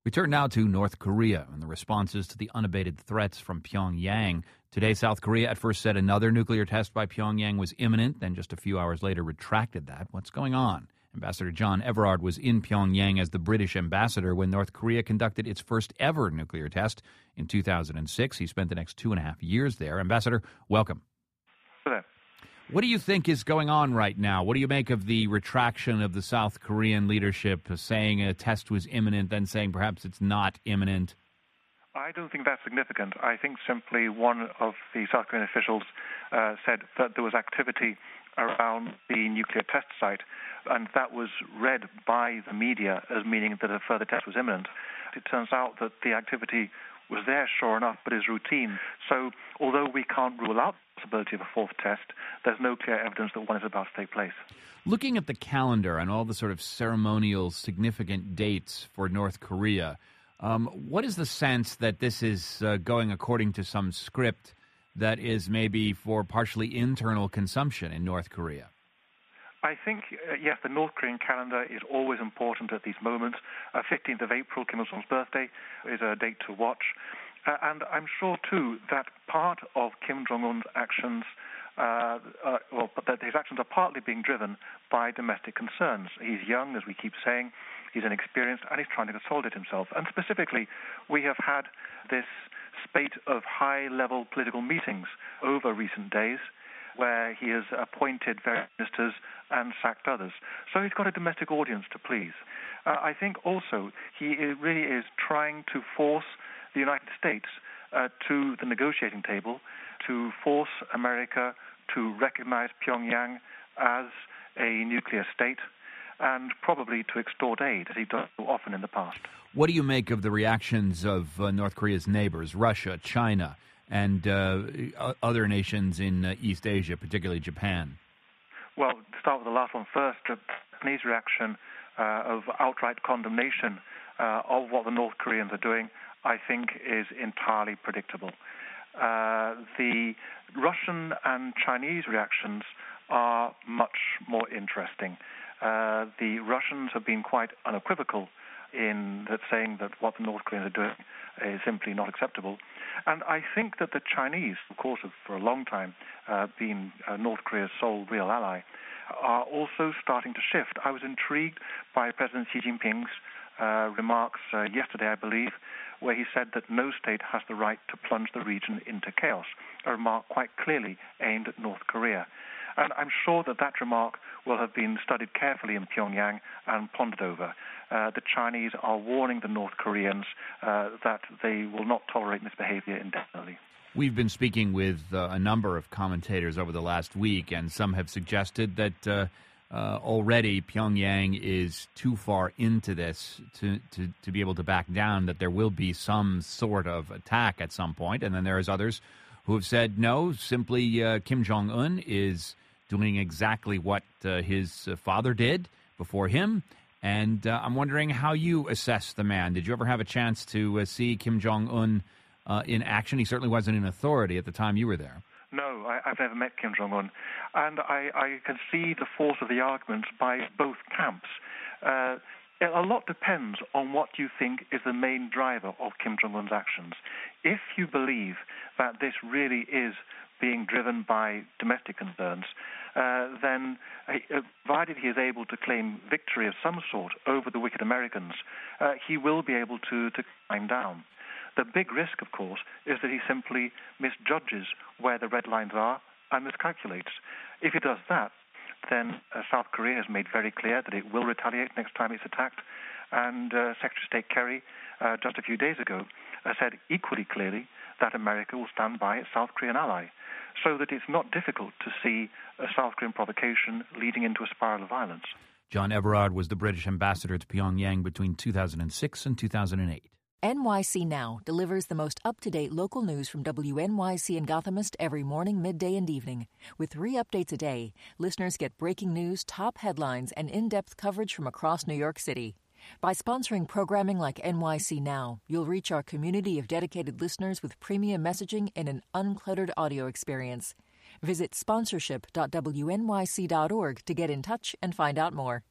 We turn now to North Korea and the responses to the unabated threats from Pyongyang. Today, South Korea at first said another nuclear test by Pyongyang was imminent, then just a few hours later retracted that. What's going on? Ambassador John Everard was in Pyongyang as the British ambassador when North Korea conducted its first ever nuclear test in 2006. He spent the next 2.5 years there. Ambassador, welcome. Hello. What do you think is going on right now? What do you make of the retraction of the South Korean leadership saying a test was imminent, then saying perhaps it's not imminent? I don't think that's significant. I think simply one of the South Korean officials said that there was activity around the nuclear test site, and that was read by the media as meaning that a further test was imminent. It turns out that the activity was there, sure enough, but is routine. So although we can't rule out the possibility of a fourth test, there's no clear evidence that one is about to take place. Looking at the calendar and all the sort of ceremonial significant dates for North Korea, what is the sense that this is going according to some script that is maybe for partially internal consumption in North Korea? I think, yes, the North Korean calendar is always important at these moments. 15th of April, Kim Il-sung's birthday, is a date to watch. And I'm sure, too, that part of Kim Jong-un's actions, that his actions are partly being driven by domestic concerns. He's young, as we keep saying, he's inexperienced, and he's trying to consolidate himself. And specifically, we have had this spate of high-level political meetings over recent days, where he has appointed various ministers and sacked others. So he's got a domestic audience to please. I think also he really is trying to force the United States to the negotiating table, to force America to recognize Pyongyang as a nuclear state, and probably to extort aid, as he does so often in the past. What do you make of the reactions of North Korea's neighbors, Russia, China, and other nations in East Asia, particularly Japan? Well, to start with the last one first, Japanese reaction of outright condemnation of what the North Koreans are doing, I think, is entirely predictable. The Russian and Chinese reactions are much more interesting. The Russians have been quite unequivocal in that saying that what the North Koreans are doing is simply not acceptable. And I think that the Chinese, of course, have for a long time been North Korea's sole real ally, are also starting to shift. I was intrigued by President Xi Jinping's remarks yesterday, I believe, where he said that no state has the right to plunge the region into chaos, a remark quite clearly aimed at North Korea. And I'm sure that that remark will have been studied carefully in Pyongyang and pondered over. The Chinese are warning the North Koreans that they will not tolerate misbehavior indefinitely. We've been speaking with a number of commentators over the last week, and some have suggested that already Pyongyang is too far into this to be able to back down, that there will be some sort of attack at some point. And then there's others who have said, no, simply Kim Jong-un is doing exactly what his father did before him. And I'm wondering how you assess the man. Did you ever have a chance to see Kim Jong-un in action? He certainly wasn't in authority at the time you were there. No, I've never met Kim Jong-un. And I can see the force of the arguments by both camps. A lot depends on what you think is the main driver of Kim Jong-un's actions. If you believe that this really is being driven by domestic concerns, then provided he is able to claim victory of some sort over the wicked Americans, he will be able to climb down. The big risk, of course, is that he simply misjudges where the red lines are and miscalculates. If he does that, then South Korea has made very clear that it will retaliate next time it's attacked. And Secretary of State Kerry, just a few days ago, said equally clearly that America will stand by its South Korean ally, so that it's not difficult to see a South Korean provocation leading into a spiral of violence. John Everard was the British ambassador to Pyongyang between 2006 and 2008. NYC Now delivers the most up-to-date local news from WNYC and Gothamist every morning, midday, and evening. With 3 updates a day, listeners get breaking news, top headlines, and in-depth coverage from across New York City. By sponsoring programming like NYC Now, you'll reach our community of dedicated listeners with premium messaging and an uncluttered audio experience. Visit sponsorship.wnyc.org to get in touch and find out more.